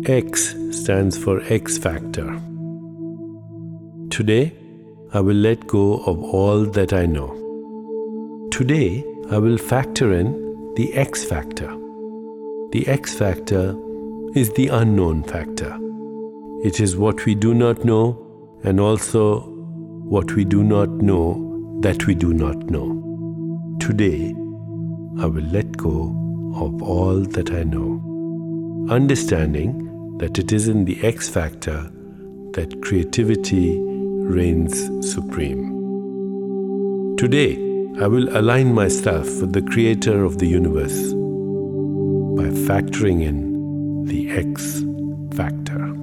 X stands for X factor. Today, I will let go of all that I know. Today, I will factor in the X factor. The X factor is the unknown factor. It is what we do not know, and also what we do not know that we do not know. Today, I will let go of all that I know, understanding that it is in the X factor that creativity reigns supreme. Today, I will align myself with the Creator of the universe by factoring in the X factor.